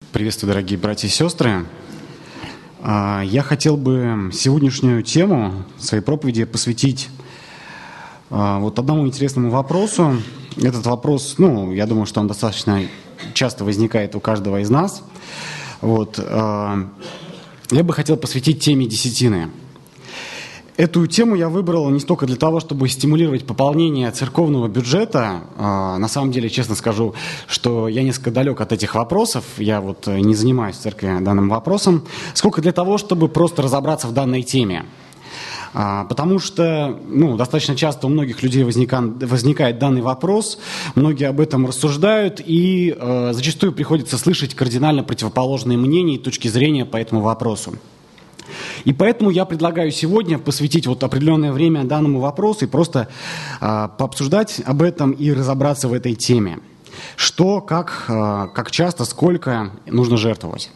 Приветствую, дорогие братья и сестры. Я хотел бы сегодняшнюю тему своей проповеди посвятить вот одному интересному вопросу. Этот вопрос, я думаю, что он достаточно часто возникает у каждого из нас. Я бы хотел посвятить теме десятины. Эту тему я выбрал не столько для того, чтобы стимулировать пополнение церковного бюджета. На самом деле, честно скажу, что я несколько далек от этих вопросов. Я не занимаюсь в церкви данным вопросом. Сколько для того, чтобы просто разобраться в данной теме. Потому что достаточно часто у многих людей возникает данный вопрос. Многие об этом рассуждают. И зачастую приходится слышать кардинально противоположные мнения и точки зрения по этому вопросу. И поэтому я предлагаю сегодня посвятить определенное время данному вопросу и просто пообсуждать об этом и разобраться в этой теме. Что, как часто, сколько нужно жертвовать.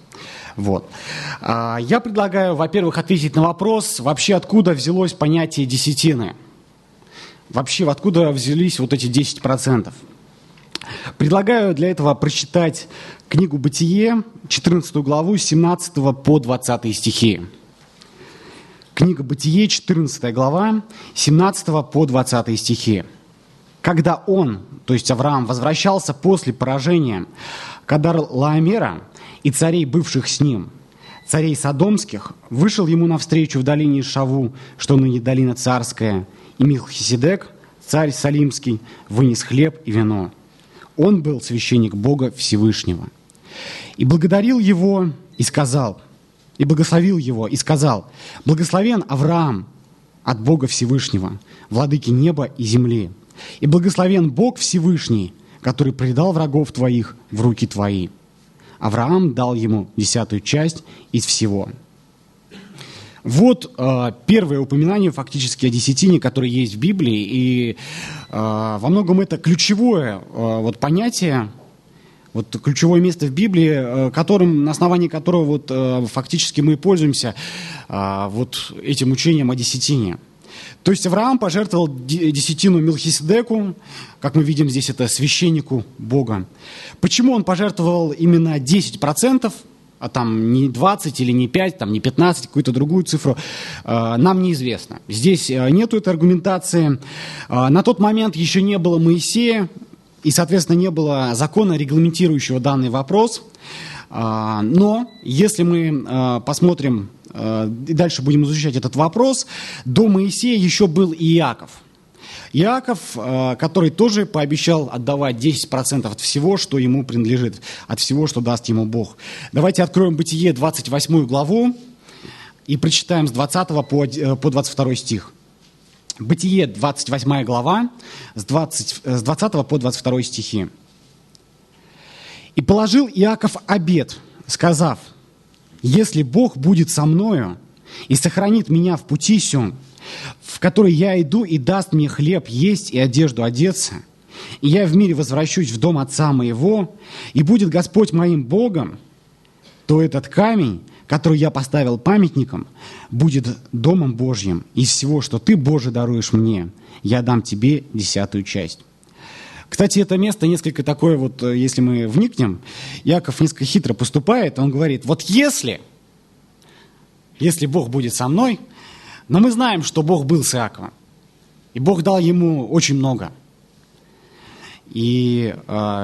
Я предлагаю, во-первых, ответить на вопрос, вообще откуда взялось понятие десятины. Вообще, откуда взялись эти 10%. Предлагаю для этого прочитать книгу «Бытие», 14 главу, с 17 по 20 стихи. Книга «Бытие», 14 глава, 17 по 20 стихи. Когда он, то есть Авраам, возвращался после поражения Кадар-Лаомера и царей, бывших с ним, царей содомских, вышел ему навстречу в долине Шаву, что ныне долина царская, и Мелхиседек, царь Салимский, вынес хлеб и вино. Он был священник Бога Всевышнего. И благодарил его и сказал, и благословил его и сказал: «Благословен Авраам от Бога Всевышнего, владыки неба и земли, и благословен Бог Всевышний, который предал врагов твоих в руки твои». Авраам дал ему 10-ю часть из всего. Первое упоминание фактически о десятине, которое есть в Библии, и во многом это ключевое понятие, ключевое место в Библии, на основании которого фактически мы пользуемся этим учением о десятине. То есть Авраам пожертвовал десятину Мелхиседеку, как мы видим здесь, это священнику Бога. Почему он пожертвовал именно 10%, а не 20 или не 5, не 15, какую-то другую цифру, нам неизвестно. Здесь нету этой аргументации. На тот момент еще не было Моисея, и, соответственно, не было закона, регламентирующего данный вопрос. Но если мы посмотрим и дальше будем изучать этот вопрос, до Моисея еще был и Иаков. Иаков, который тоже пообещал отдавать 10% от всего, что ему принадлежит, от всего, что даст ему Бог. Давайте откроем Бытие, 28 главу, и прочитаем с 20 по 22 стих. Бытие, 28 глава, с 20 по 22 стихи. «И положил Иаков обет, сказав: если Бог будет со мною и сохранит меня в пути сем, в который я иду, и даст мне хлеб есть и одежду одеться, и я в мире возвращусь в дом отца моего, и будет Господь моим Богом, то этот камень, который я поставил памятником, будет домом Божьим. Из всего, что ты, Боже, даруешь мне, я дам тебе 10-ю часть». Кстати, это место несколько такое, если мы вникнем, Иаков несколько хитро поступает, он говорит: если Бог будет со мной, но мы знаем, что Бог был с Иаковом, и Бог дал ему очень много. И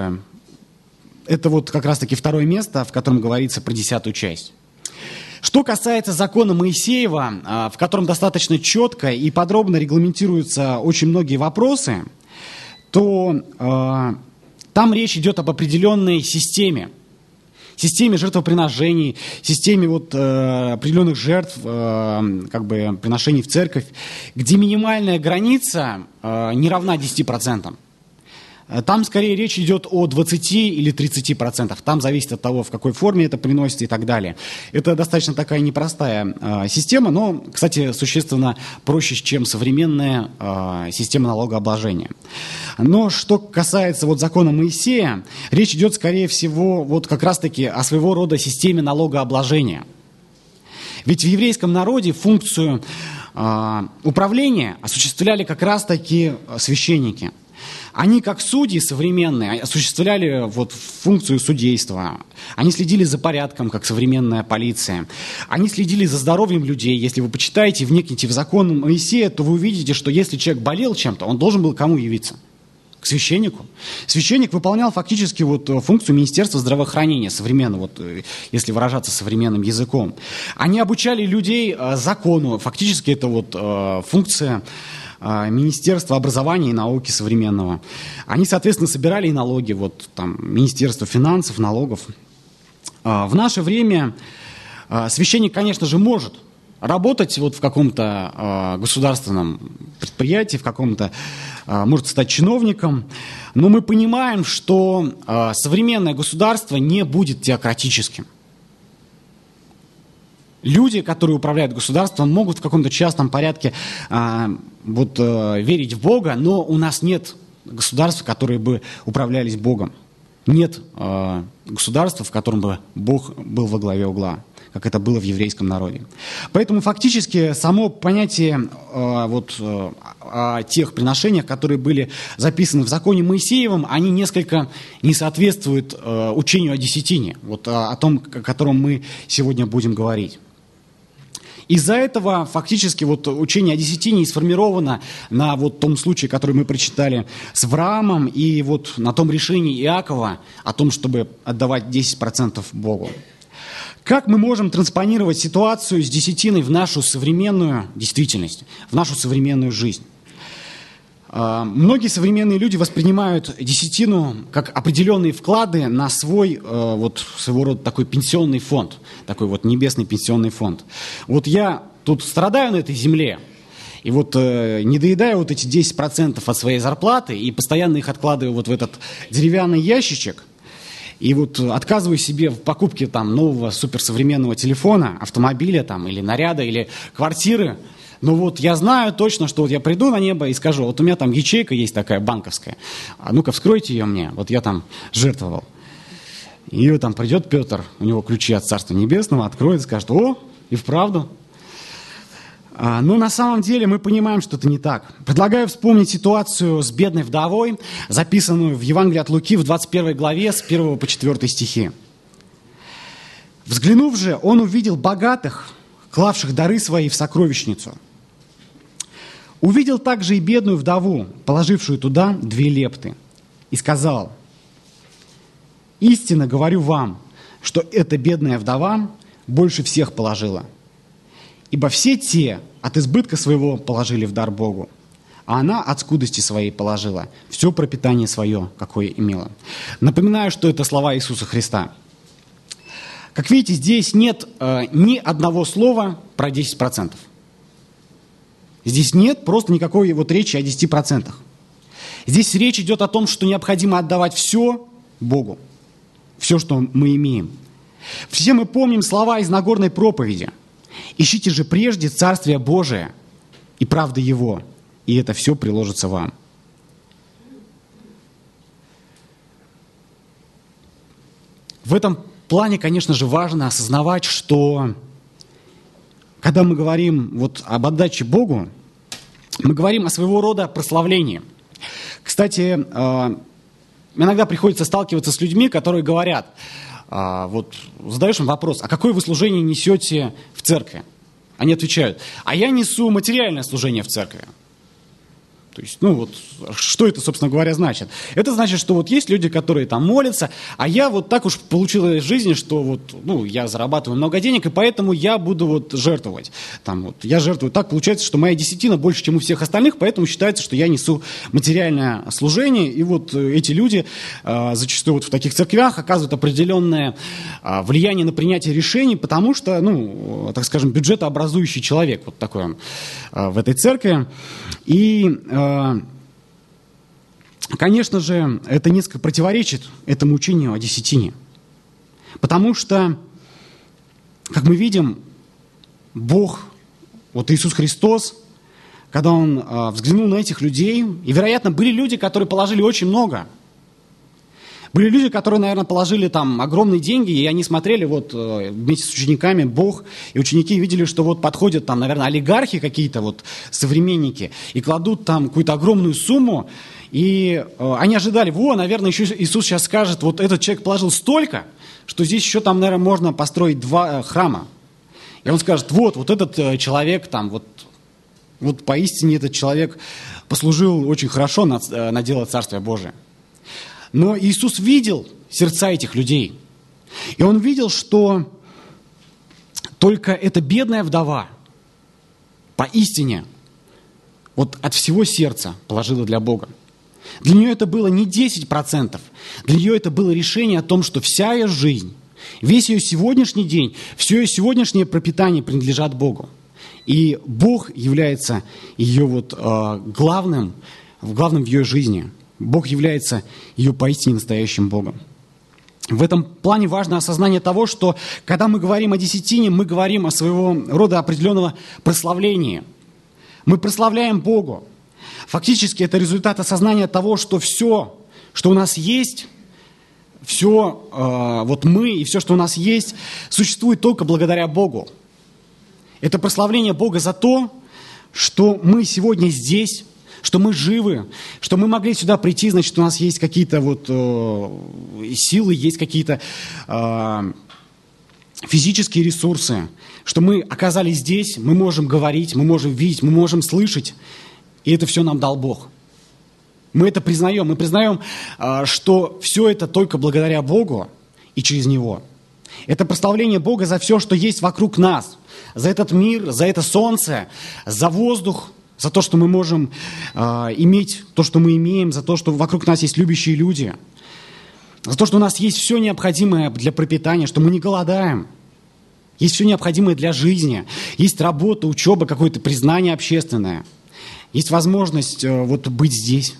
это как раз-таки второе место, в котором говорится про 10-ю часть. Что касается закона Моисеева, в котором достаточно четко и подробно регламентируются очень многие вопросы, то там речь идет об определенной системе жертвоприношений, системе определенных жертв, приношений в церковь, где минимальная граница не равна 10%. Там скорее речь идет о 20 или 30%. Там зависит от того, в какой форме это приносится и так далее. Это достаточно такая непростая система, но, кстати, существенно проще, чем современная система налогообложения. Но что касается закона Моисея, речь идет, скорее всего, как раз-таки о своего рода системе налогообложения. Ведь в еврейском народе функцию управления осуществляли как раз-таки священники. Они, как судьи современные, осуществляли вот функцию судейства. Они следили за порядком, как современная полиция. Они следили за здоровьем людей. Если вы почитаете, вникнете в закон Моисея, то вы увидите, что если человек болел чем-то, он должен был к кому явиться? К священнику. Священник выполнял фактически вот функцию Министерства здравоохранения, современно, вот, если выражаться современным языком. Они обучали людей закону. Фактически это вот функция Министерства образования и науки современного. Они, соответственно, собирали и налоги, вот там Министерство финансов, налогов. В наше время священник, конечно же, может работать вот в каком-то государственном предприятии, в каком-то, может стать чиновником, но мы понимаем, что современное государство не будет теократическим. Люди, которые управляют государством, могут в каком-то частном порядке верить в Бога, но у нас нет государств, которые бы управлялись Богом. Нет государства, в котором бы Бог был во главе угла, как это было в еврейском народе. Поэтому фактически само понятие о тех приношениях, которые были записаны в законе Моисеевом, они несколько не соответствуют учению о десятине, вот о том, о котором мы сегодня будем говорить. Из-за этого фактически вот учение о десятине сформировано на вот том случае, который мы прочитали с Авраамом, и вот на том решении Иакова о том, чтобы отдавать 10% Богу. Как мы можем транспонировать ситуацию с десятиной в нашу современную действительность, в нашу современную жизнь? Многие современные люди воспринимают десятину как определенные вклады на свой своего рода такой пенсионный фонд, такой вот небесный пенсионный фонд. Вот я тут страдаю на этой земле, и вот не доедаю вот эти 10% от своей зарплаты и постоянно их откладываю вот в этот деревянный ящичек, и вот отказываю себе в покупке там нового суперсовременного телефона, автомобиля там, или наряда, или квартиры. Но вот я знаю точно, что вот я приду на небо и скажу, вот у меня там ячейка есть такая банковская, а ну-ка вскройте ее мне, вот я там жертвовал. И там придет Петр, у него ключи от Царства Небесного, откроет и скажет, о, и вправду. Но на самом деле мы понимаем, что это не так. Предлагаю вспомнить ситуацию с бедной вдовой, записанную в Евангелии от Луки в 21 главе с 1 по 4 стихи. «Взглянув же, он увидел богатых, клавших дары свои в сокровищницу. Увидел также и бедную вдову, положившую туда 2 лепты, и сказал, истинно говорю вам, что эта бедная вдова больше всех положила. Ибо все те от избытка своего положили в дар Богу, а она от скудости своей положила все пропитание свое, какое имела». Напоминаю, что это слова Иисуса Христа. Как видите, здесь нет ни одного слова про 10%. Здесь нет просто никакой вот речи о 10%. Здесь речь идет о том, что необходимо отдавать все Богу, все, что мы имеем. Все мы помним слова из Нагорной проповеди. «Ищите же прежде Царствие Божие и правды Его, и это все приложится вам». В этом плане, конечно же, важно осознавать, что когда мы говорим вот об отдаче Богу, мы говорим о своего рода прославлении. Кстати, иногда приходится сталкиваться с людьми, которые говорят, вот задаешь им вопрос, а какое вы служение несете в церкви? Они отвечают, а я несу материальное служение в церкви. То есть, что это, собственно говоря, значит? Это значит, что вот есть люди, которые там молятся, а я вот так уж получилось в жизни, что я зарабатываю много денег, и поэтому я буду жертвовать. Я жертвую так, получается, что моя десятина больше, чем у всех остальных, поэтому считается, что я несу материальное служение, и вот эти люди зачастую вот в таких церквях оказывают определенное влияние на принятие решений, потому что, так скажем, бюджетообразующий человек, вот такой он в этой церкви. И, конечно же, это несколько противоречит этому учению о десятине. Потому что, как мы видим, Бог, вот Иисус Христос, когда Он взглянул на этих людей, и, вероятно, были люди, которые положили очень много. Были люди, которые, наверное, положили там огромные деньги, и они смотрели вот вместе с учениками, Бог, и ученики видели, что вот подходят там, наверное, олигархи какие-то, вот современники, и кладут там какую-то огромную сумму, и они ожидали, наверное, еще Иисус сейчас скажет, вот этот человек положил столько, что здесь еще там, наверное, можно построить 2 храма. И он скажет, вот этот человек там, вот поистине этот человек послужил очень хорошо на дело Царствия Божия. Но Иисус видел сердца этих людей. И Он видел, что только эта бедная вдова поистине вот от всего сердца положила для Бога. Для нее это было не 10%. Для нее это было решение о том, что вся ее жизнь, весь ее сегодняшний день, все ее сегодняшнее пропитание принадлежат Богу. И Бог является ее главным в ее жизни. Бог является ее поистине настоящим Богом. В этом плане важно осознание того, что когда мы говорим о десятине, мы говорим о своего рода определенного прославлении. Мы прославляем Богу. Фактически это результат осознания того, что все, что у нас есть, все, мы и все, что у нас есть, существует только благодаря Богу. Это прославление Бога за то, что мы сегодня здесь, что мы живы, что мы могли сюда прийти, значит, у нас есть какие-то силы, есть какие-то физические ресурсы, что мы оказались здесь, мы можем говорить, мы можем видеть, мы можем слышать, и это все нам дал Бог. Мы это признаем, мы признаем, что все это только благодаря Богу и через Него. Это прославление Бога за все, что есть вокруг нас, за этот мир, за это солнце, за воздух, за то, что мы можем иметь то, что мы имеем, за то, что вокруг нас есть любящие люди, за то, что у нас есть все необходимое для пропитания, что мы не голодаем, есть все необходимое для жизни, есть работа, учеба, какое-то признание общественное, есть возможность быть здесь.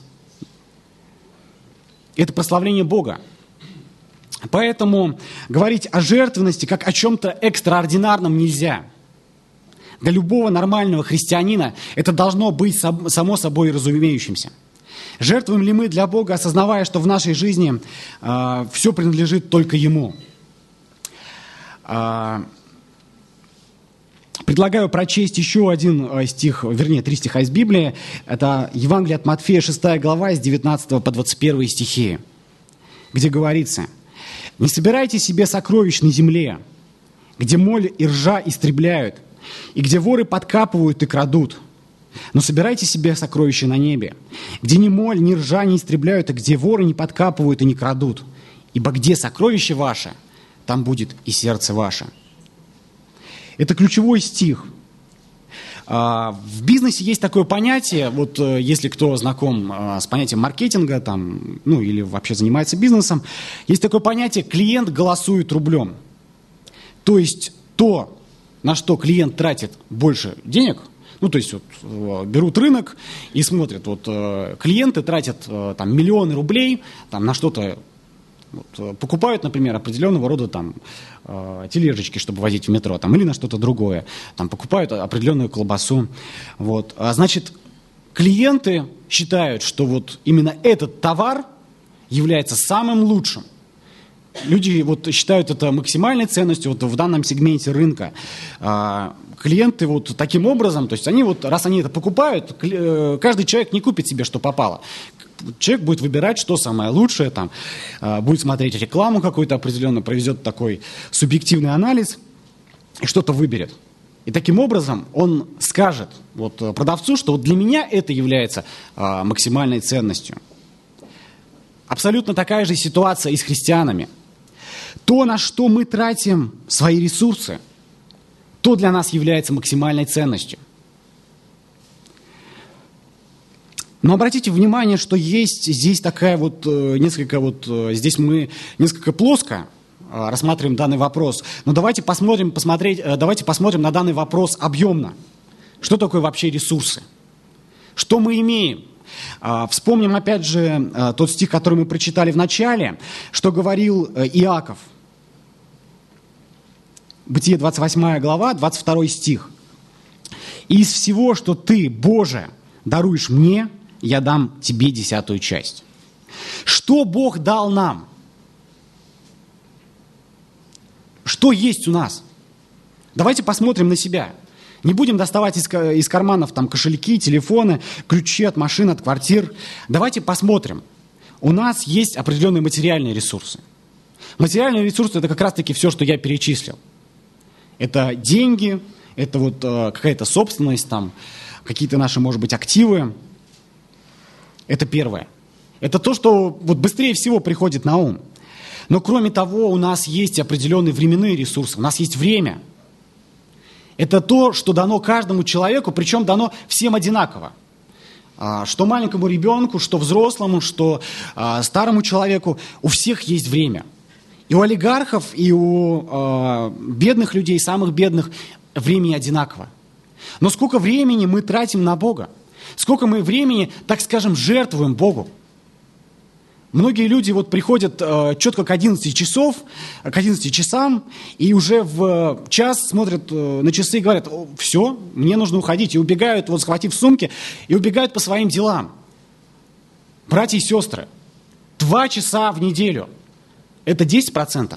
Это прославление Бога. Поэтому говорить о жертвенности как о чем-то экстраординарном нельзя. Для любого нормального христианина это должно быть само собой разумеющимся. Жертвуем ли мы для Бога, осознавая, что в нашей жизни все принадлежит только Ему? Предлагаю прочесть еще один стих, 3 стиха из Библии. Это Евангелие от Матфея, 6 глава, с 19 по 21 стихи, где говорится: «Не собирайте себе сокровищ на земле, где моль и ржа истребляют, и где воры подкапывают и крадут. Но собирайте себе сокровища на небе, где ни моль, ни ржа не истребляют, и где воры не подкапывают и не крадут. Ибо где сокровище ваше, там будет и сердце ваше». Это ключевой стих. В бизнесе есть такое понятие, если кто знаком с понятием маркетинга, или вообще занимается бизнесом, есть такое понятие «клиент голосует рублем». То есть то, на что клиент тратит больше денег, берут рынок и смотрят, клиенты тратят миллионы рублей на что-то, покупают, например, определенного рода тележечки, чтобы возить в метро, или на что-то другое, покупают определенную колбасу. Значит, клиенты считают, что именно этот товар является самым лучшим. Люди считают это максимальной ценностью в данном сегменте рынка. Клиенты таким образом, то есть они раз они это покупают, каждый человек не купит себе, что попало. Человек будет выбирать, что самое лучшее, будет смотреть рекламу какую-то определенную, проведет такой субъективный анализ и что-то выберет. И таким образом он скажет продавцу, что для меня это является максимальной ценностью. Абсолютно такая же ситуация и с христианами. То, на что мы тратим свои ресурсы, то для нас является максимальной ценностью. Но обратите внимание, что есть здесь такая здесь мы несколько плоско рассматриваем данный вопрос. Но давайте посмотрим на данный вопрос объемно. Что такое вообще ресурсы? Что мы имеем? Вспомним опять же тот стих, который мы прочитали в начале, что говорил Иаков. Бытие 28 глава, 22 стих. «И из всего, что ты, Боже, даруешь мне, я дам тебе 10 часть». Что Бог дал нам? Что есть у нас? Давайте посмотрим на себя. Не будем доставать из карманов там кошельки, телефоны, ключи от машин, от квартир. Давайте посмотрим. У нас есть определенные материальные ресурсы. Материальные ресурсы – это как раз-таки все, что я перечислил. Это деньги, это вот какая-то собственность, там, какие-то наши, может быть, активы. Это первое. Это то, что вот быстрее всего приходит на ум. Но кроме того, у нас есть определенные временные ресурсы, у нас есть время. Это то, что дано каждому человеку, причем дано всем одинаково. Что маленькому ребенку, что взрослому, что старому человеку, у всех есть время. И у олигархов, и у бедных людей, самых бедных, времени одинаково. Но сколько времени мы тратим на Бога? Сколько мы времени, так скажем, жертвуем Богу? Многие люди вот приходят четко к 11 часам, и уже в час смотрят на часы и говорят: все, мне нужно уходить. И убегают, вот схватив сумки, и убегают по своим делам. Братья и сестры, 2 часа в неделю – это 10%.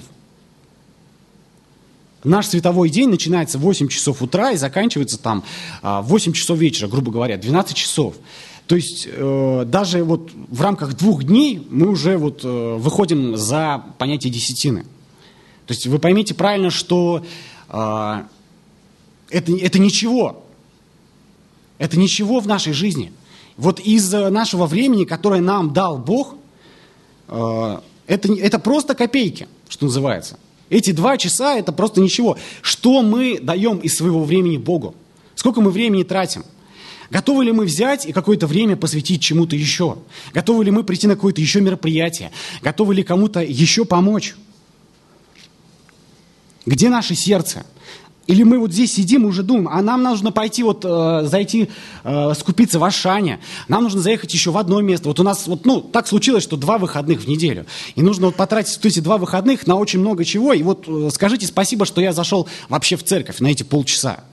Наш световой день начинается в 8 часов утра и заканчивается там в 8 часов вечера, грубо говоря, 12 часов. То есть даже вот в рамках 2 дней мы уже вот выходим за понятие десятины. То есть вы поймите правильно, что это ничего. Это ничего в нашей жизни. Вот из нашего времени, которое нам дал Бог, это просто копейки, что называется. Эти 2 часа – это просто ничего. Что мы даем из своего времени Богу? Сколько мы времени тратим? Готовы ли мы взять и какое-то время посвятить чему-то еще? Готовы ли мы прийти на какое-то еще мероприятие? Готовы ли кому-то еще помочь? Где наше сердце? Или мы вот здесь сидим и уже думаем, а нам нужно пойти зайти скупиться в Ашане, нам нужно заехать еще в одно место. Вот у нас так случилось, что 2 выходных в неделю. И нужно потратить эти 2 выходных на очень много чего. И вот скажите спасибо, что я зашел вообще в церковь на эти полчаса.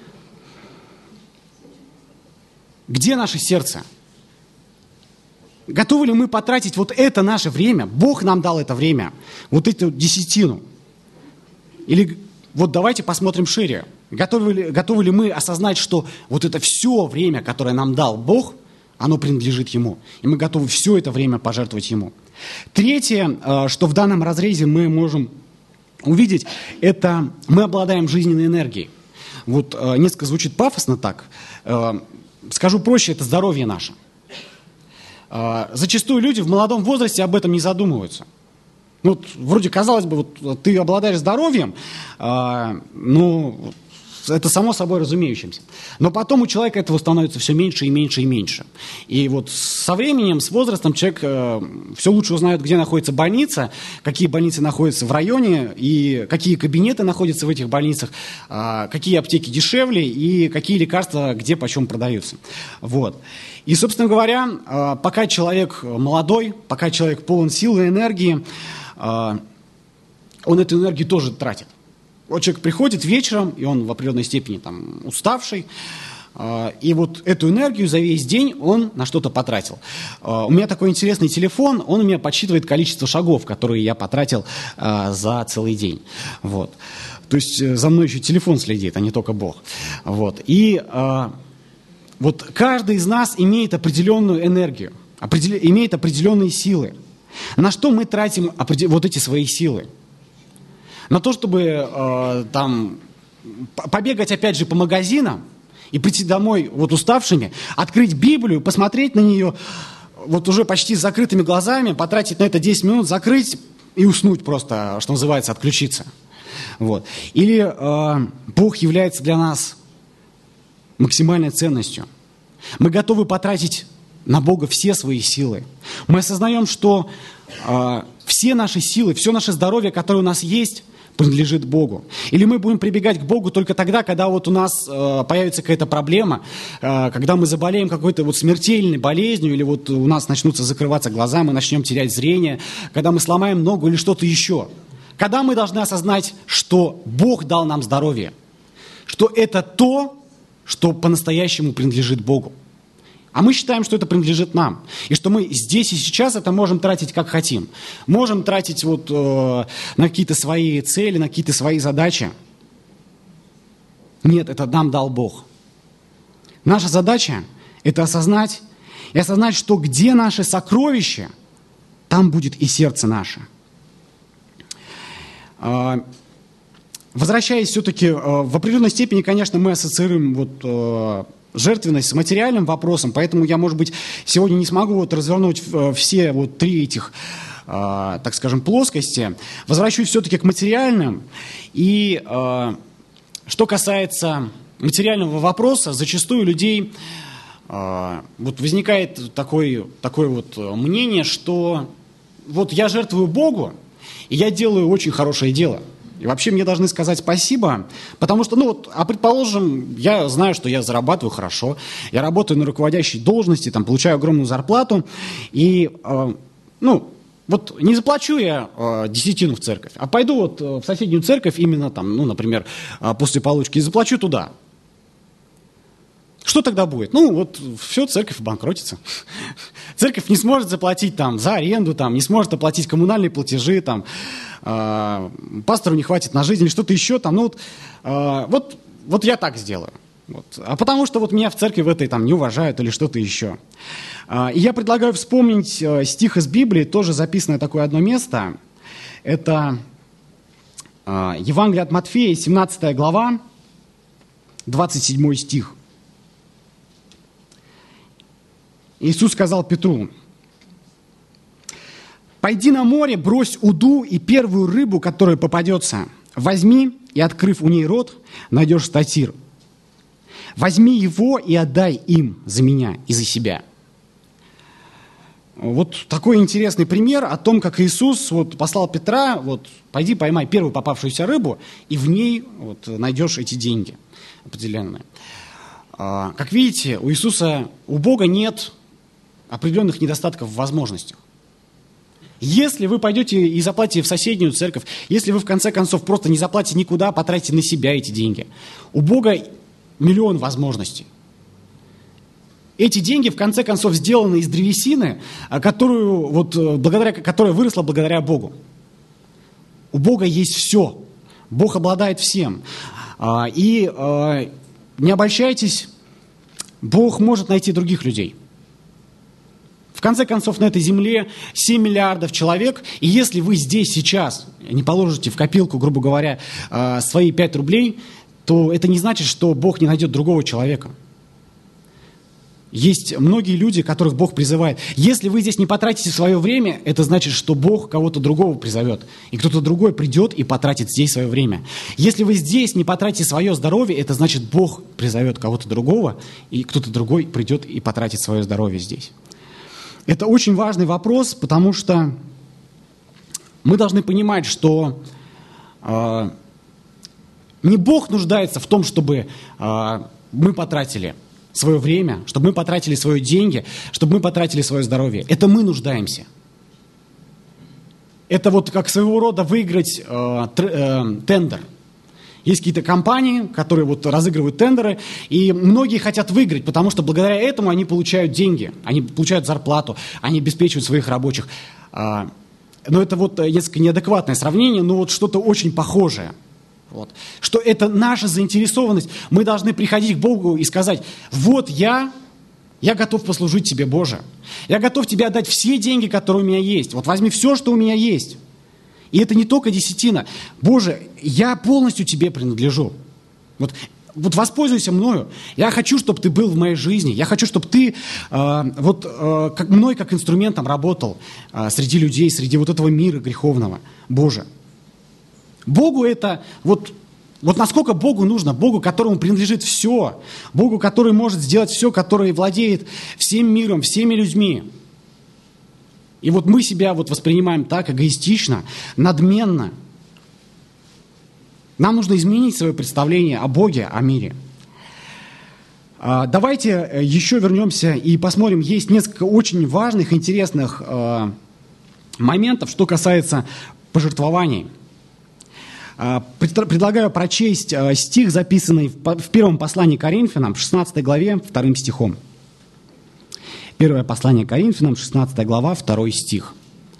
Где наше сердце? Готовы ли мы потратить вот это наше время? Бог нам дал это время, вот эту десятину. Или вот давайте посмотрим шире. Готовы ли мы осознать, что вот это все время, которое нам дал Бог, оно принадлежит Ему. И мы готовы все это время пожертвовать Ему. Третье, что в данном разрезе мы можем увидеть, это мы обладаем жизненной энергией. Вот несколько звучит пафосно так. Скажу проще, это здоровье наше. Зачастую люди в молодом возрасте об этом не задумываются. Вот, вроде, казалось бы, вот, ты обладаешь здоровьем, это само собой разумеющимся. Но потом у человека этого становится все меньше и меньше и меньше. И вот со временем, с возрастом человек все лучше узнает, где находится больница, какие больницы находятся в районе, и какие кабинеты находятся в этих больницах, какие аптеки дешевле и какие лекарства где почем продаются. Вот. И, собственно говоря, пока человек молодой, пока человек полон сил и энергии, он эту энергию тоже тратит. Вот человек приходит вечером, и он в определенной степени там уставший, и вот эту энергию за весь день он на что-то потратил. У меня такой интересный телефон, он у меня подсчитывает количество шагов, которые я потратил за целый день. Вот. То есть за мной еще телефон следит, а не только Бог. Вот. И вот каждый из нас имеет определенную энергию, имеет определенные силы. На что мы тратим вот эти свои силы? На то, чтобы побегать опять же по магазинам и прийти домой вот уставшими, открыть Библию, посмотреть на нее вот уже почти с закрытыми глазами, потратить на это 10 минут, закрыть и уснуть просто, что называется, отключиться. Вот. Или Бог является для нас максимальной ценностью. Мы готовы потратить на Бога все свои силы. Мы осознаем, что все наши силы, все наше здоровье, которое у нас есть, принадлежит Богу. Или мы будем прибегать к Богу только тогда, когда вот у нас появится какая-то проблема, когда мы заболеем какой-то вот смертельной болезнью, или вот у нас начнутся закрываться глаза, мы начнем терять зрение, когда мы сломаем ногу или что-то еще. Когда мы должны осознать, что Бог дал нам здоровье, что это то, что по-настоящему принадлежит Богу. А мы считаем, что это принадлежит нам. И что мы здесь и сейчас это можем тратить как хотим. Можем тратить на какие-то свои цели, на какие-то свои задачи. Нет, это нам дал Бог. Наша задача – это осознать, что где наше сокровище, там будет и сердце наше. Возвращаясь все-таки, в определенной степени, конечно, мы ассоциируем жертвенность с материальным вопросом, поэтому я, может быть, сегодня не смогу развернуть все три этих, так скажем, плоскости. Возвращусь все-таки к материальным. И что касается материального вопроса, зачастую у людей возникает такое мнение, что я жертвую Богу, и я делаю очень хорошее дело. И вообще мне должны сказать спасибо, потому что, предположим, я знаю, что я зарабатываю хорошо, я работаю на руководящей должности, получаю огромную зарплату, и, не заплачу я десятину в церковь, а пойду в соседнюю церковь именно например, после получки и заплачу туда. Что тогда будет? Все, церковь банкротится. Церковь не сможет заплатить за аренду, не сможет оплатить коммунальные платежи, пастору не хватит на жизнь или что-то еще. Я так сделаю. А потому что меня в церкви в этой не уважают или что-то еще. И я предлагаю вспомнить стих из Библии, тоже записанное такое одно место. Это Евангелие от Матфея, 17 глава, 27 стих. Иисус сказал Петру: «Пойди на море, брось уду и первую рыбу, которая попадется, возьми и, открыв у ней рот, найдешь статир. Возьми его и отдай им за меня и за себя». Такой интересный пример о том, как Иисус послал Петра: пойди поймай первую попавшуюся рыбу, и в ней найдешь эти деньги определенные. Как видите, у Бога нет определенных недостатков в возможностях. Если вы пойдете и заплатите в соседнюю церковь, если вы в конце концов просто не заплатите никуда, потратите на себя эти деньги, у Бога миллион возможностей. Эти деньги в конце концов сделаны из древесины, которая выросла благодаря Богу. У Бога есть все. Бог обладает всем. И не обольщайтесь, Бог может найти других людей. В конце концов, на этой земле 7 миллиардов человек, и если вы здесь сейчас не положите в копилку, грубо говоря, свои 5 рублей, то это не значит, что Бог не найдет другого человека. Есть многие люди, которых Бог призывает. Если вы здесь не потратите свое время, это значит, что Бог кого-то другого призовет. И кто-то другой придет и потратит здесь свое время. Если вы здесь не потратите свое здоровье, это значит, Бог призовет кого-то другого, и кто-то другой придет и потратит свое здоровье здесь. Это очень важный вопрос, потому что мы должны понимать, что не Бог нуждается в том, чтобы мы потратили свое время, чтобы мы потратили свои деньги, чтобы мы потратили свое здоровье. Это мы нуждаемся. Это как своего рода выиграть тендер. Есть какие-то компании, которые разыгрывают тендеры, и многие хотят выиграть, потому что благодаря этому они получают деньги, они получают зарплату, они обеспечивают своих рабочих. Но это несколько неадекватное сравнение, но что-то очень похожее. Что это наша заинтересованность. Мы должны приходить к Богу и сказать: я готов послужить Тебе, Боже. Я готов Тебе отдать все деньги, которые у меня есть. Возьми все, что у меня есть. И это не только десятина. Боже, я полностью Тебе принадлежу. Воспользуйся мною. Я хочу, чтобы Ты был в моей жизни. Я хочу, чтобы Ты мной как инструментом работал среди людей, среди этого мира греховного. Боже. Богу это... насколько Богу нужно, Богу, которому принадлежит все, Богу, который может сделать все, который владеет всем миром, всеми людьми. И мы себя воспринимаем так эгоистично, надменно. Нам нужно изменить свое представление о Боге, о мире. Давайте еще вернемся и посмотрим. Есть несколько очень важных, интересных моментов, что касается пожертвований. Предлагаю прочесть стих, записанный в первом послании к Коринфянам, в 16 главе, 2 стихом. Первое послание Коринфянам, 16 глава, 2 стих.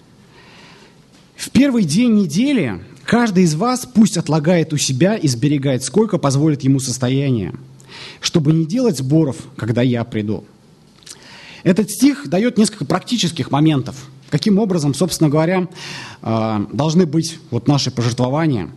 «В первый день недели каждый из вас пусть отлагает у себя и сберегает, сколько позволит ему состояние, чтобы не делать сборов, когда я приду». Этот стих дает несколько практических моментов. Каким образом, собственно говоря, должны быть вот наши пожертвования.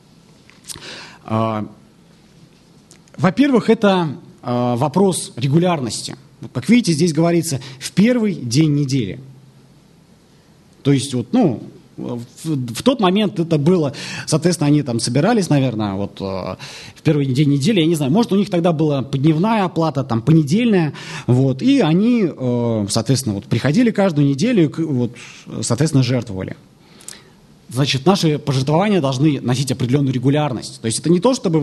Во-первых, это вопрос регулярности. Как видите, здесь говорится «в первый день недели». То есть, в тот момент это было, соответственно, они там собирались, наверное, в первый день недели, я не знаю, может, у них тогда была подневная оплата, там, понедельная, и они, соответственно, приходили каждую неделю, соответственно, жертвовали. Значит, наши пожертвования должны носить определенную регулярность. То есть это не то, чтобы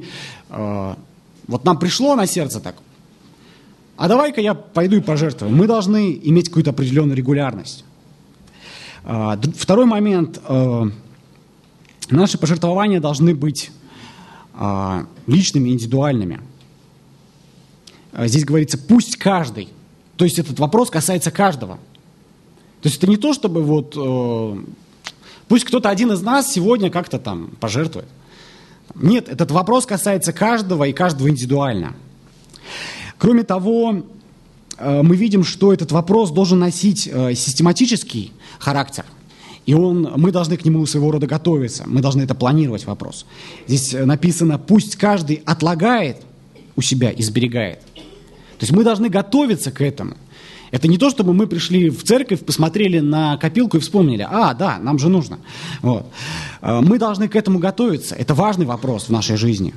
нам пришло на сердце так, а давай-ка я пойду и пожертвую. Мы должны иметь какую-то определенную регулярность. Второй момент. Наши пожертвования должны быть личными, индивидуальными. Здесь говорится «пусть каждый». То есть этот вопрос касается каждого. То есть это не то, чтобы пусть кто-то один из нас сегодня как-то там пожертвует. Нет, этот вопрос касается каждого и каждого индивидуально. Кроме того, мы видим, что этот вопрос должен носить систематический характер. И мы должны к нему своего рода готовиться. Мы должны это планировать, вопрос. Здесь написано «пусть каждый отлагает у себя и сберегает». То есть мы должны готовиться к этому. Это не то, чтобы мы пришли в церковь, посмотрели на копилку и вспомнили, да, нам же нужно. Мы должны к этому готовиться. Это важный вопрос в нашей жизни.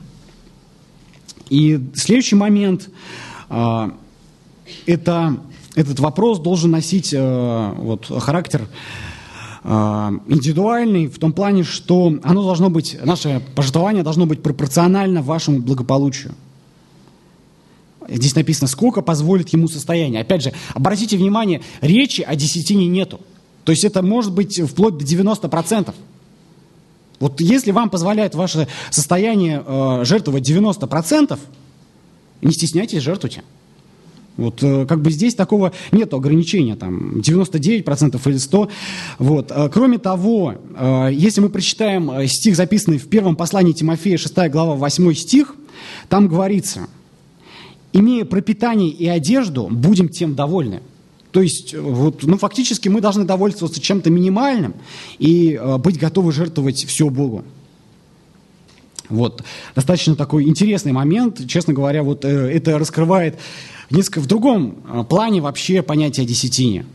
И следующий момент, этот вопрос должен носить характер индивидуальный, в том плане, что наше пожертвование должно быть пропорционально вашему благополучию. Здесь написано, сколько позволит ему состояние. Опять же, обратите внимание, речи о десятине нету. То есть это может быть вплоть до 90%. Если вам позволяет ваше состояние жертвовать 90%, не стесняйтесь, жертвуйте. Здесь такого нет ограничения, 99% или 100%. Кроме того, если мы прочитаем стих, записанный в первом послании Тимофея, 6 глава, 8 стих, там говорится: «Имея пропитание и одежду, будем тем довольны». То есть, фактически мы должны довольствоваться чем-то минимальным и быть готовы жертвовать все Богу. Достаточно такой интересный момент. Честно говоря, это раскрывает несколько в другом плане вообще понятие о десятине.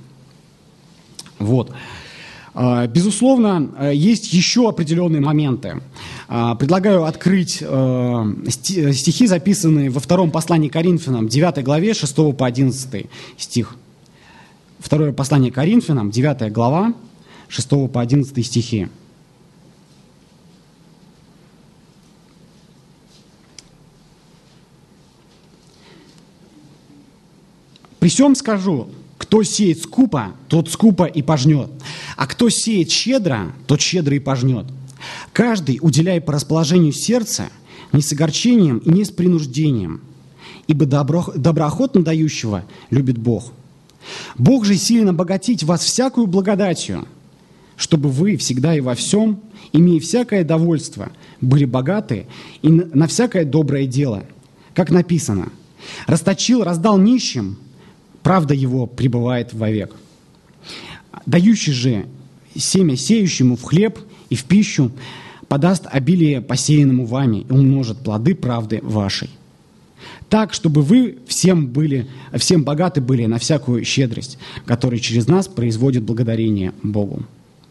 Безусловно, есть еще определенные моменты. Предлагаю открыть стихи, записанные во втором послании Коринфянам, 9 главе, 6 по 11 стих. Второе послание Коринфянам, 9 глава, 6 по 11 стихи. «При сем скажу, кто сеет скупо, тот скупо и пожнет, а кто сеет щедро, тот щедро и пожнет. Каждый, уделяя по расположению сердца, не с огорчением и не с принуждением, ибо доброохотно дающего любит Бог. Бог же силен обогатить вас всякую благодатью, чтобы вы всегда и во всем, имея всякое довольство, были богаты и на всякое доброе дело. Как написано: расточил, раздал нищим, правда его пребывает вовек. Дающий же семя сеющему в хлеб и в пищу подаст обилие посеянному вами и умножит плоды правды вашей. Так, чтобы вы всем богаты были на всякую щедрость, которая через нас производит благодарение Богу».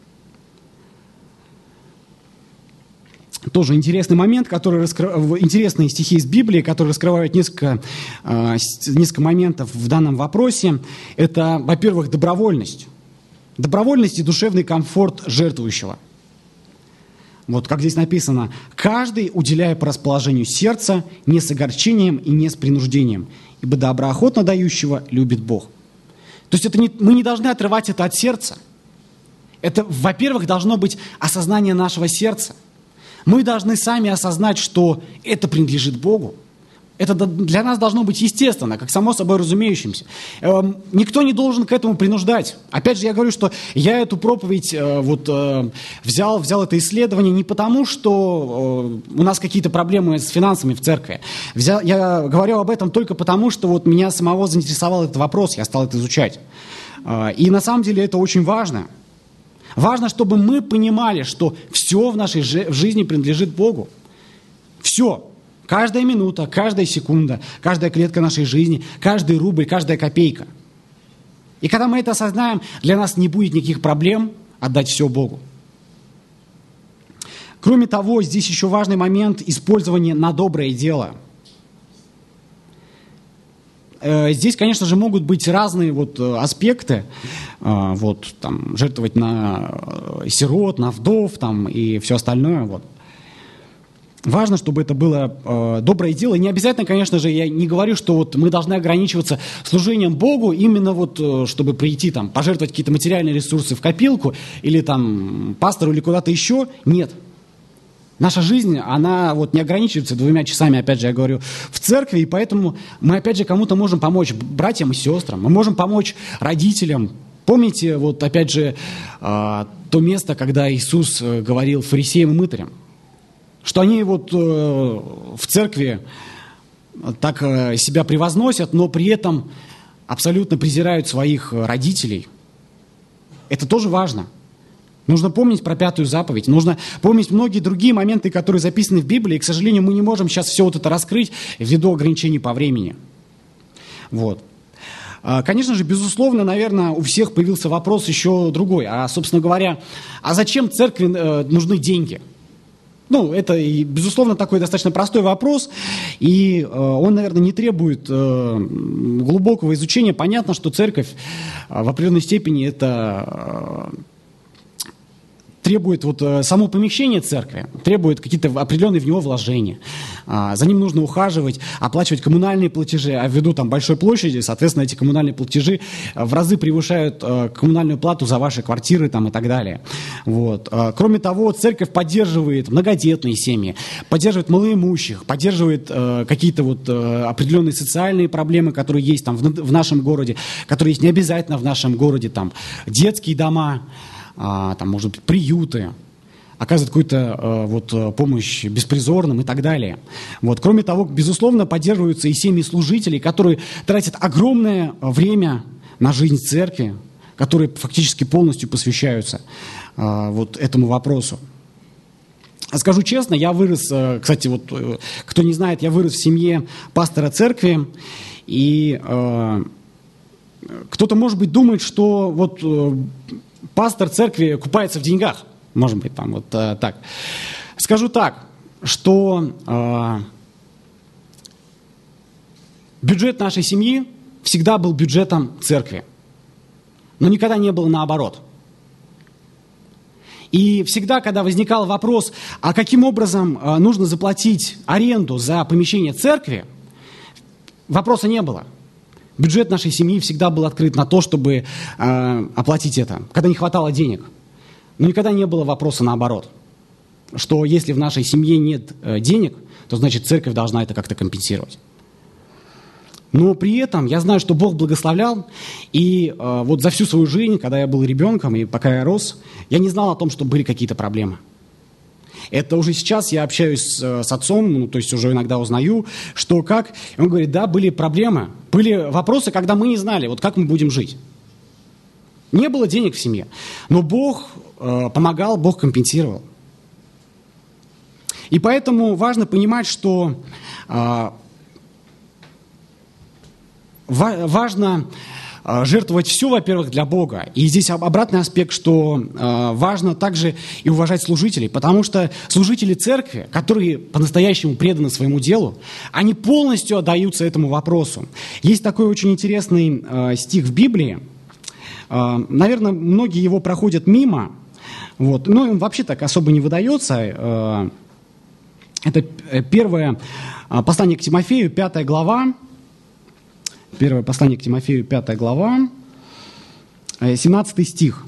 Тоже интересный момент, интересные стихи из Библии, которые раскрывают несколько моментов в данном вопросе. Это, во-первых, добровольность. Добровольность и душевный комфорт жертвующего. Как здесь написано: «Каждый, уделяя по расположению сердца, не с огорчением и не с принуждением, ибо доброохотно дающего любит Бог». То есть мы не должны отрывать это от сердца. Это, во-первых, должно быть осознание нашего сердца. Мы должны сами осознать, что это принадлежит Богу. Это для нас должно быть естественно, как само собой разумеющимся. Никто не должен к этому принуждать. Опять же, я говорю, что я эту проповедь взял это исследование не потому, что у нас какие-то проблемы с финансами в церкви. Я говорю об этом только потому, что меня самого заинтересовал этот вопрос, я стал это изучать. И на самом деле это очень важно. Важно, чтобы мы понимали, что все в нашей жизни принадлежит Богу. Все. Каждая минута, каждая секунда, каждая клетка нашей жизни, каждый рубль, каждая копейка. И когда мы это осознаем, для нас не будет никаких проблем отдать все Богу. Кроме того, здесь еще важный момент использования на доброе дело. Здесь, конечно же, могут быть разные аспекты. Жертвовать на сирот, на вдов и все остальное. Важно, чтобы это было доброе дело. И не обязательно, конечно же, я не говорю, что мы должны ограничиваться служением Богу, именно чтобы прийти, пожертвовать какие-то материальные ресурсы в копилку или пастору или куда-то еще. Нет. Наша жизнь, она не ограничивается 2 часами, опять же, я говорю, в церкви, и поэтому мы, опять же, кому-то можем помочь, братьям и сестрам, мы можем помочь родителям. Помните, опять же, то место, когда Иисус говорил фарисеям и мытарям, что они в церкви так себя превозносят, но при этом абсолютно презирают своих родителей. Это тоже важно. Нужно помнить про 5-ю заповедь, нужно помнить многие другие моменты, которые записаны в Библии, и, к сожалению, мы не можем сейчас все это раскрыть ввиду ограничений по времени. Конечно же, безусловно, наверное, у всех появился вопрос еще другой. Собственно говоря, зачем церкви нужны деньги? Это, безусловно, такой достаточно простой вопрос, и он, наверное, не требует глубокого изучения. Понятно, что церковь в определенной степени это требует само помещение церкви, требует какие-то определенные в него вложения. За ним нужно ухаживать, оплачивать коммунальные платежи, а ввиду большой площади, соответственно, эти коммунальные платежи в разы превышают коммунальную плату за ваши квартиры и так далее. Кроме того, церковь поддерживает многодетные семьи, поддерживает малоимущих, поддерживает какие-то определенные социальные проблемы, которые есть в нашем городе, которые есть не обязательно в нашем городе, детские дома, может быть, приюты, оказывает какую-то помощь беспризорным и так далее. Кроме того, безусловно, поддерживаются и семьи служителей, которые тратят огромное время на жизнь церкви, которые фактически полностью посвящаются этому вопросу. Скажу честно, я вырос, кстати, кто не знает, я вырос в семье пастора церкви, и кто-то, может быть, думает, что пастор церкви купается в деньгах. Может быть, так. Скажу так, что бюджет нашей семьи всегда был бюджетом церкви, но никогда не было наоборот. И всегда, когда возникал вопрос, а каким образом нужно заплатить аренду за помещение церкви, вопроса не было. Бюджет нашей семьи всегда был открыт на то, чтобы оплатить это, когда не хватало денег. Но никогда не было вопроса наоборот, что если в нашей семье нет денег, то значит церковь должна это как-то компенсировать. Но при этом я знаю, что Бог благословлял, и за всю свою жизнь, когда я был ребенком и пока я рос, я не знал о том, что были какие-то проблемы. Это уже сейчас я общаюсь с отцом, то есть уже иногда узнаю, что как. И он говорит, да, были проблемы, были вопросы, когда мы не знали, как мы будем жить. Не было денег в семье, но Бог помогал, Бог компенсировал. И поэтому важно понимать, что важно жертвовать все, во-первых, для Бога. И здесь обратный аспект, что важно также и уважать служителей, потому что служители церкви, которые по-настоящему преданы своему делу, они полностью отдаются этому вопросу. Есть такой очень интересный стих в Библии. Наверное, многие его проходят мимо, но им вообще так особо не выдается. Это первое послание к Тимофею, 5 глава. Первое послание к Тимофею, 5 глава, 17 стих.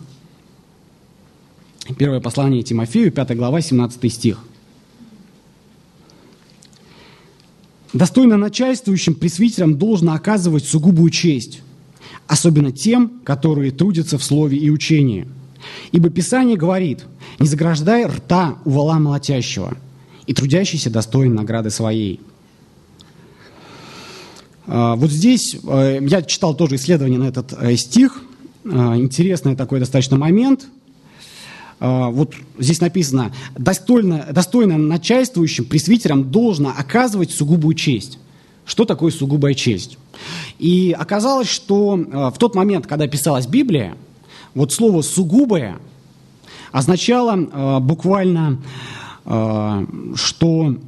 Первое послание Тимофею, 5 глава, 17 стих. достойно начальствующим пресвитерам должно оказывать сугубую честь, особенно тем, которые трудятся в слове и учении. Ибо Писание говорит: «Не заграждай рта у вола молотящего, и трудящийся достоин награды своей». Вот здесь я читал тоже исследование на этот стих. Интересный такой достаточно момент. Вот здесь написано: достойно начальствующим пресвитерам должно оказывать сугубую честь. Что такое сугубая честь? И оказалось, что в тот момент, когда писалась Библия, вот слово «сугубое» означало буквально, что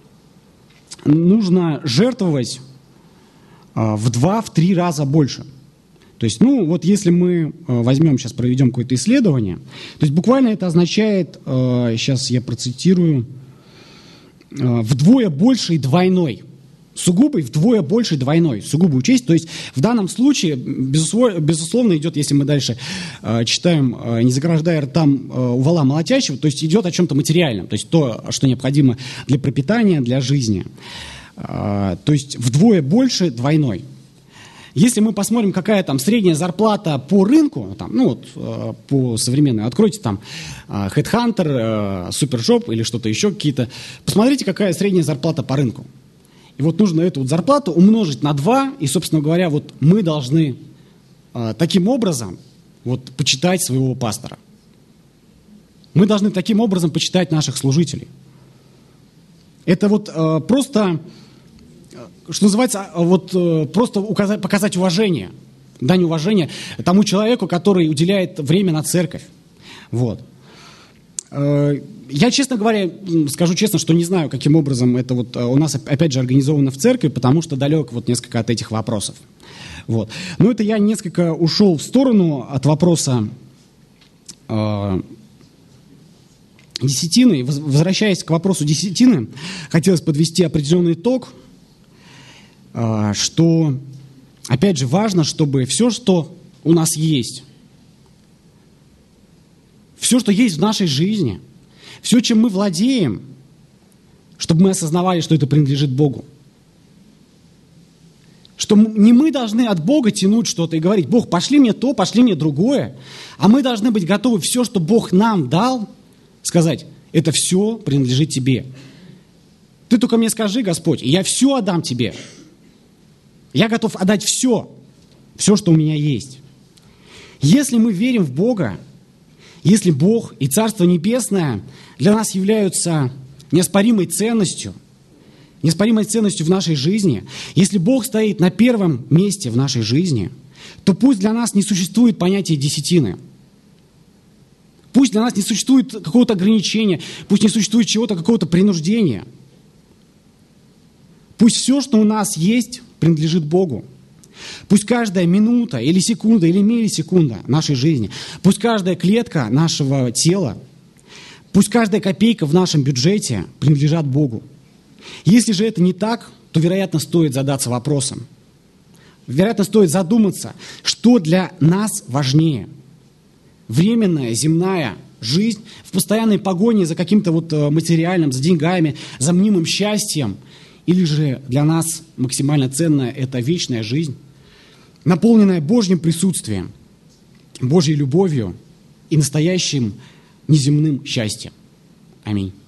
нужно жертвовать в 2-3 раза больше. То есть, вот если мы возьмем, сейчас проведем какое-то исследование, то есть буквально это означает, сейчас я процитирую, вдвое больше и двойной. Сугубый вдвое больше двойной, сугубую честь. То есть в данном случае, безусловно, идет, если мы дальше читаем «не заграждая ртам у вола молотящего», то есть идет о чем-то материальном, то есть то, что необходимо для пропитания, для жизни. То есть вдвое больше двойной. Если мы посмотрим, какая там средняя зарплата по рынку, по современной, откройте там Headhunter, Supershop или что-то еще какие-то, посмотрите, какая средняя зарплата по рынку. И вот нужно эту вот зарплату умножить на 2, и, собственно говоря, вот мы должны таким образом вот почитать своего пастора. Мы должны таким образом почитать наших служителей. Это вот просто, что называется, просто показать уважение, дань уважения тому человеку, который уделяет время на церковь. Вот. Я, честно говоря, скажу честно, что не знаю, каким образом это вот у нас, опять же, организовано в церкви, потому что далек вот несколько от этих вопросов. Вот. Но это я несколько ушел в сторону от вопроса десятины. Возвращаясь к вопросу десятины, хотелось подвести определенный итог, что, опять же, важно, чтобы все, что у нас есть, все, что есть в нашей жизни, все, чем мы владеем, чтобы мы осознавали, что это принадлежит Богу. Что не мы должны от Бога тянуть что-то и говорить: Бог, пошли мне то, пошли мне другое. А мы должны быть готовы все, что Бог нам дал, сказать: это все принадлежит тебе. Ты только мне скажи, Господь, и я все отдам тебе. Я готов отдать все, что у меня есть. Если мы верим в Бога, если Бог и Царство Небесное для нас являются неоспоримой ценностью в нашей жизни, если Бог стоит на первом месте в нашей жизни, то пусть для нас не существует понятия десятины. Пусть для нас не существует какого-то ограничения, пусть не существует чего-то, какого-то принуждения. Пусть все, что у нас есть, принадлежит Богу. Пусть каждая минута или секунда или миллисекунда нашей жизни, пусть каждая клетка нашего тела, пусть каждая копейка в нашем бюджете принадлежат Богу. Если же это не так, то, вероятно, стоит задаться вопросом. Вероятно, стоит задуматься, что для нас важнее. Временная, земная жизнь в постоянной погоне за каким-то вот материальным, за деньгами, за мнимым счастьем, или же для нас максимально ценная это вечная жизнь, наполненная Божьим присутствием, Божьей любовью и настоящим неземным счастьем. Аминь.